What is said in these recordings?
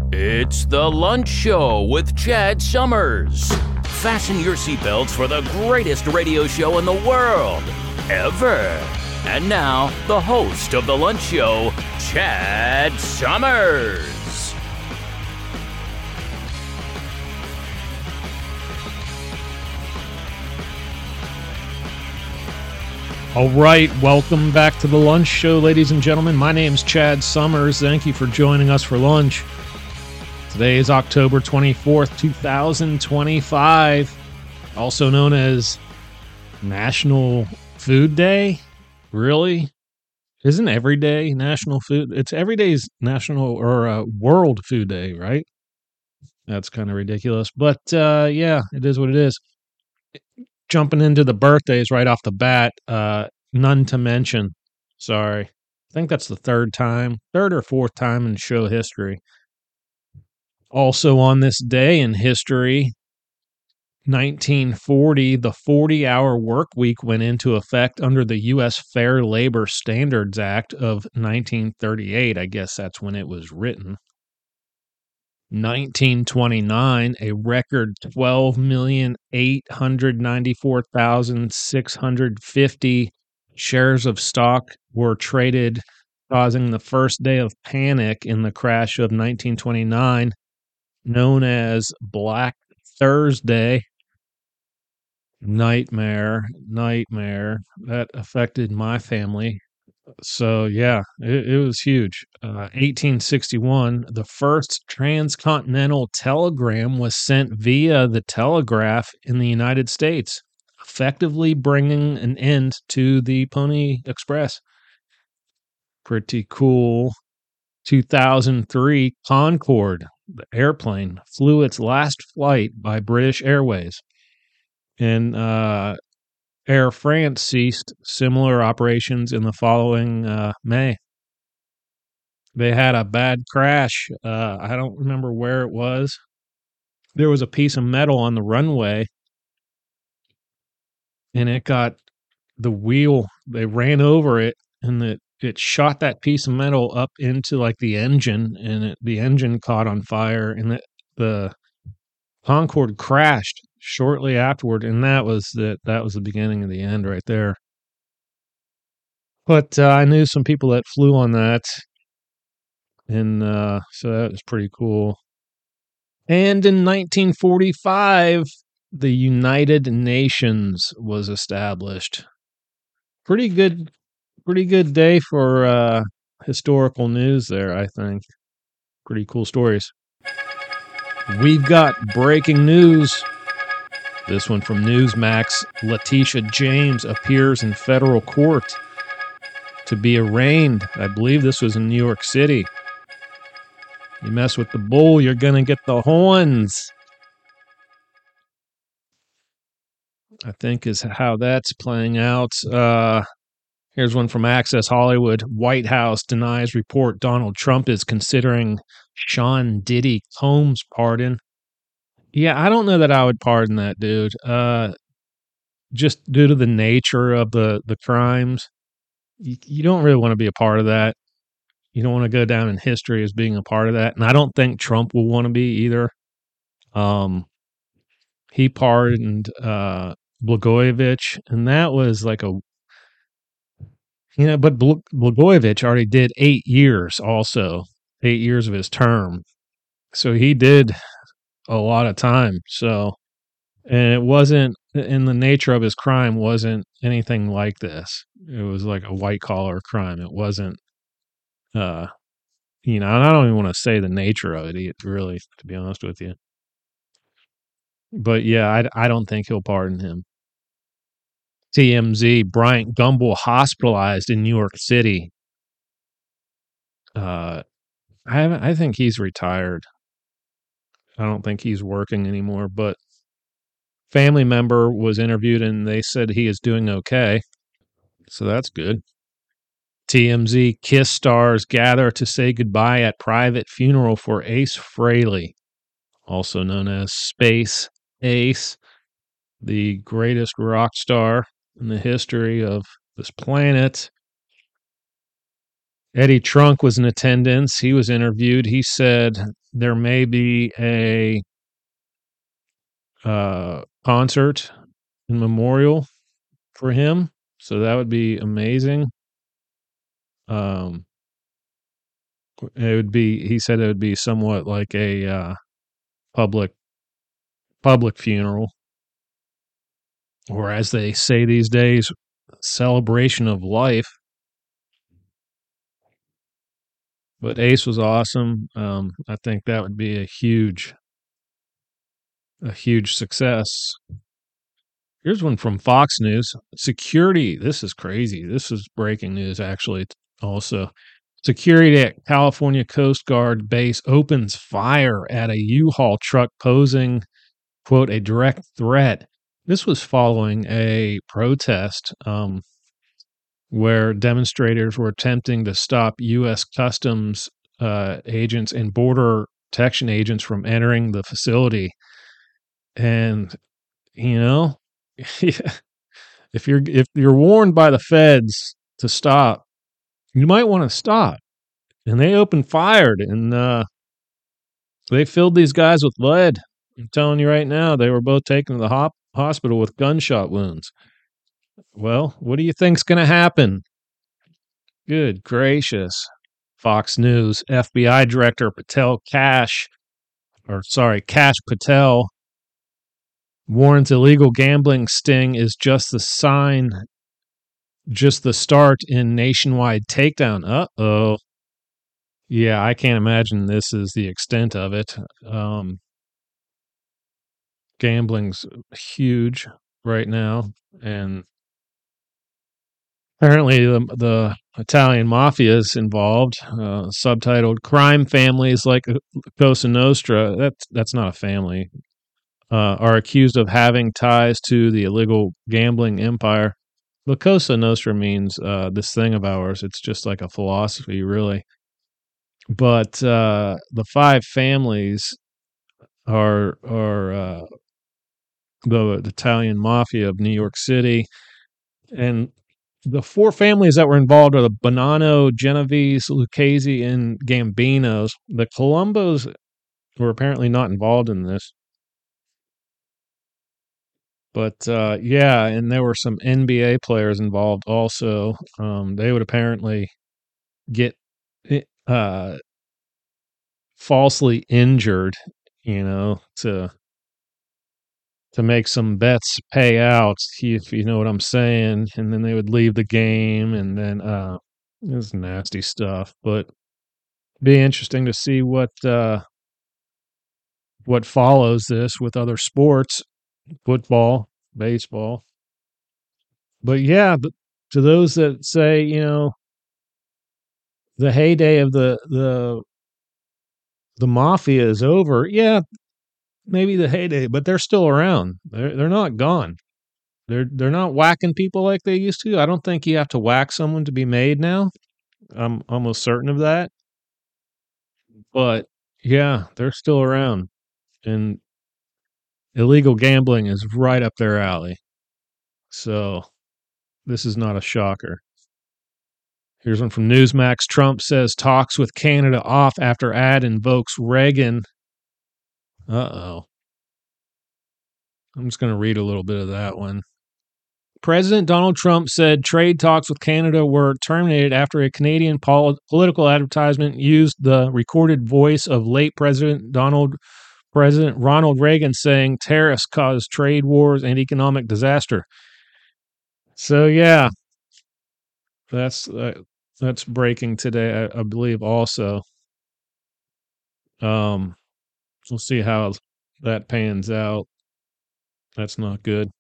It's The Lunch Show with Chad Summers. Fasten your seatbelts for the greatest radio show in the world, ever. And now, the host of The Lunch Show, Chad Summers. All right, welcome back to The Lunch Show, ladies and gentlemen. My name's Chad Summers. Thank you for joining us for lunch. Today is October 24th, 2025, also known as National Food Day. Really? Isn't every day National Food? It's every day's National or World Food Day, right? That's kind of ridiculous. But yeah, it is what it is. Jumping into the birthdays right off the bat, none to mention. Sorry. I think that's the third or fourth time in show history. Also on this day in history, 1940, the 40-hour work week went into effect under the U.S. Fair Labor Standards Act of 1938. I guess that's when it was written. 1929, a record 12,894,650 shares of stock were traded, causing the first day of panic in the crash of 1929, known as Black Thursday. Nightmare. That affected my family. So, yeah, it was huge. 1861, the first transcontinental telegram was sent via the telegraph in the United States, effectively bringing an end to the Pony Express. Pretty cool. 2003, Concorde, the airplane, flew its last flight by British Airways. And Air France ceased similar operations in the following May. They had a bad crash. I don't remember where it was. There was a piece of metal on the runway, and it got the wheel. They ran over it, and it shot that piece of metal up into like the engine, and the engine caught on fire, and the Concorde crashed shortly afterward, and that was the beginning of the end right there. But I knew some people that flew on that, and so that was pretty cool. And in 1945, the United Nations was established. Pretty good day for historical news there, I think. Pretty cool stories. We've got breaking news. This one from Newsmax. Letitia James appears in federal court to be arraigned. I believe this was in New York City. You mess with the bull, you're going to get the horns, I think is how that's playing out. Here's one from Access Hollywood. White House denies report Donald Trump is considering Sean Diddy Combs' pardon. Yeah, I don't know that I would pardon that dude. Just due to the nature of the crimes. You don't really want to be a part of that. You don't want to go down in history as being a part of that. And I don't think Trump will want to be either. He pardoned Blagojevich, and that was like but Blagojevich already did 8 years also, 8 years of his term. So he did a lot of time. So, and it wasn't, in the nature of his crime wasn't anything like this. It was like a white collar crime. It wasn't, and I don't even want to say the nature of it, really, to be honest with you. But yeah, I don't think he'll pardon him. TMZ, Bryant Gumbel hospitalized in New York City. I think he's retired. I don't think he's working anymore, but family member was interviewed and they said he is doing okay. So that's good. TMZ, Kiss stars gather to say goodbye at private funeral for Ace Frehley, also known as Space Ace, the greatest rock star in the history of this planet. Eddie Trunk was in attendance. He was interviewed. He said there may be a concert in memorial for him, so that would be amazing. Um, it would be. He said it would be somewhat like a public funeral, or as they say these days, celebration of life. But Ace was awesome. I think that would be a huge success. Here's one from Fox News. Security. This is crazy. This is breaking news, actually, also. Security at California Coast Guard base opens fire at a U-Haul truck posing, quote, a direct threat. This was following a protest where demonstrators were attempting to stop U.S. Customs agents and Border Protection agents from entering the facility. And, you know, if you're warned by the feds to stop, you might want to stop. And they opened fire, and they filled these guys with lead. I'm telling you right now, they were both taken to the hospital with gunshot wounds. Well, what do you think's going to happen? Good gracious. Fox News FBI Director Kash Patel warns illegal gambling sting is just the start in nationwide takedown. Uh-oh. Yeah, I can't imagine this is the extent of it. Gambling's huge right now, and apparently the Italian mafia is involved. Subtitled "Crime Families Like Cosa Nostra." That's not a family. Are accused of having ties to the illegal gambling empire. La Cosa Nostra means this thing of ours. It's just like a philosophy, really. But the five families are the Italian mafia of New York City, and the four families that were involved are the Bonanno, Genovese, Lucchese, and Gambinos. The Colombos were apparently not involved in this. But yeah, and there were some NBA players involved also. They would apparently get uh, falsely injured, to make some bets pay out, if you know what I'm saying. And then they would leave the game, and then it was nasty stuff. But be interesting to see what follows this with other sports, football, baseball. But yeah, but to those that say, the heyday of the mafia is over, yeah, maybe the heyday, but they're still around. They're not gone. They're not whacking people like they used to. I don't think you have to whack someone to be made now. I'm almost certain of that. But yeah, they're still around, and illegal gambling is right up their alley. So this is not a shocker. Here's one from Newsmax. Trump says talks with Canada off after ad invokes Reagan. Uh-oh. I'm just going to read a little bit of that one. President Donald Trump said trade talks with Canada were terminated after a Canadian political advertisement used the recorded voice of late President Ronald Reagan saying tariffs cause trade wars and economic disaster. So yeah, that's breaking today, I believe. Also, we'll see how that pans out. That's not good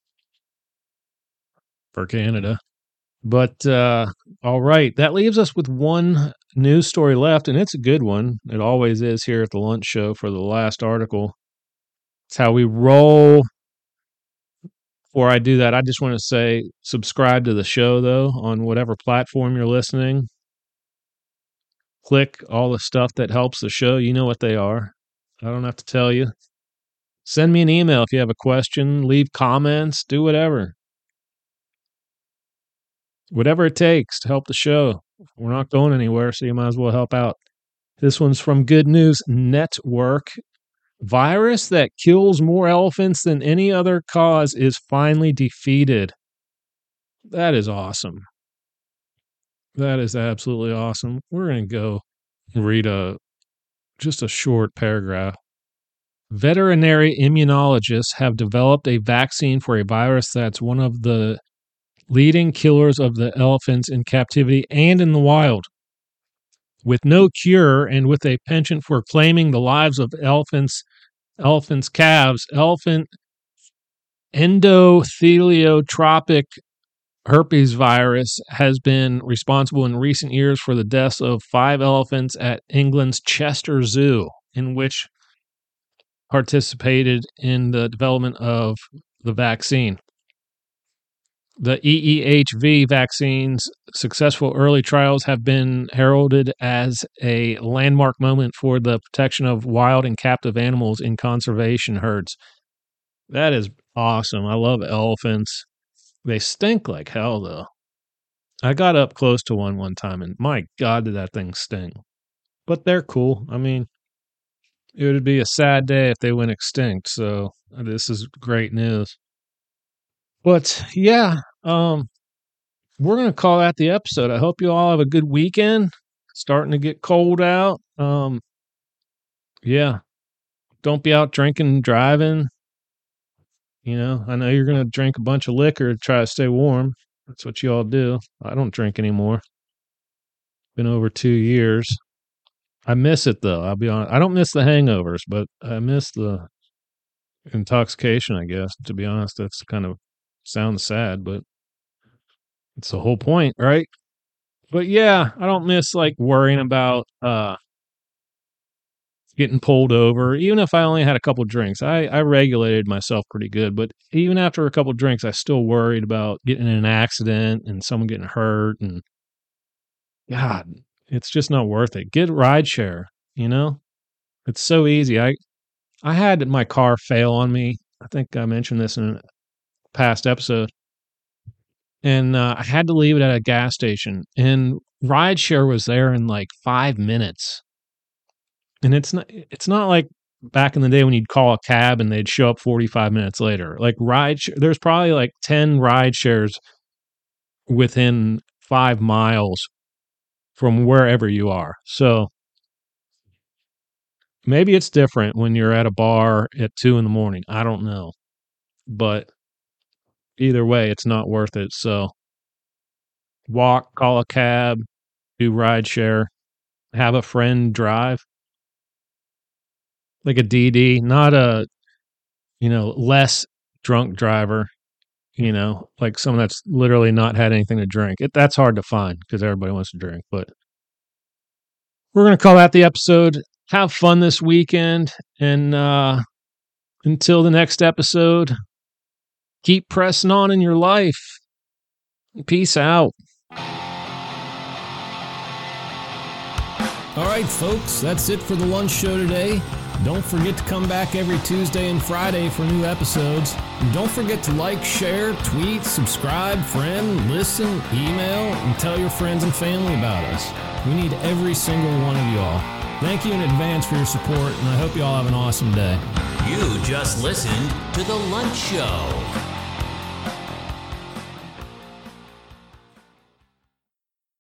for Canada. But all right, that leaves us with one news story left, and it's a good one. It always is here at the lunch show for the last article. It's how we roll. Before I do that, I just want to say subscribe to the show, though, on whatever platform you're listening. Click all the stuff that helps the show. You know what they are. I don't have to tell you. Send me an email if you have a question. Leave comments. Do whatever. Whatever it takes to help the show. we're not going anywhere, so you might as well help out. This one's from Good News Network. Virus that kills more elephants than any other cause is finally defeated. That is awesome. That is absolutely awesome. We're going to go read just a short paragraph. Veterinary immunologists have developed a vaccine for a virus that's one of the leading killers of the elephants in captivity and in the wild. With no cure and with a penchant for claiming the lives of elephants' calves, elephant endotheliotropic herpes virus has been responsible in recent years for the deaths of 5 elephants at England's Chester Zoo, in which participated in the development of the vaccine. The EEHV vaccine's successful early trials have been heralded as a landmark moment for the protection of wild and captive animals in conservation herds. That is awesome. I love elephants. They stink like hell, though. I got up close to one time, and my God, did that thing stink. But they're cool. I mean, it would be a sad day if they went extinct, so this is great news. But yeah, we're going to call that the episode. I hope you all have a good weekend. It's starting to get cold out. Yeah, don't be out drinking and driving. You know, I know you're going to drink a bunch of liquor to try to stay warm. That's what you all do. I don't drink anymore. Been over 2 years. I miss it, though. I'll be honest. I don't miss the hangovers, but I miss the intoxication, I guess. To be honest, that's kind of sounds sad, but it's the whole point, right? But yeah, I don't miss like worrying about getting pulled over. Even if I only had a couple drinks, I regulated myself pretty good. But even after a couple drinks, I still worried about getting in an accident and someone getting hurt. And God, it's just not worth it. Get rideshare, you know? It's so easy. I had my car fail on me. I think I mentioned this in a past episode. And I had to leave it at a gas station. And rideshare was there in like 5 minutes. And it's not like back in the day when you'd call a cab and they'd show up 45 minutes later. Like there's probably like 10 ride shares within 5 miles from wherever you are. So maybe it's different when you're at a bar at 2 a.m. I don't know. But either way, it's not worth it. So walk, call a cab, do ride share, have a friend drive. Like a DD, not a, less drunk driver, like someone that's literally not had anything to drink. That's hard to find because everybody wants to drink. But we're going to call that the episode. Have fun this weekend. And until the next episode, keep pressing on in your life. Peace out. All right, folks, that's it for the lunch show today. Don't forget to come back every Tuesday and Friday for new episodes. And don't forget to like, share, tweet, subscribe, friend, listen, email, and tell your friends and family about us. We need every single one of you all. Thank you in advance for your support, and I hope you all have an awesome day. You just listened to The Lunch Show.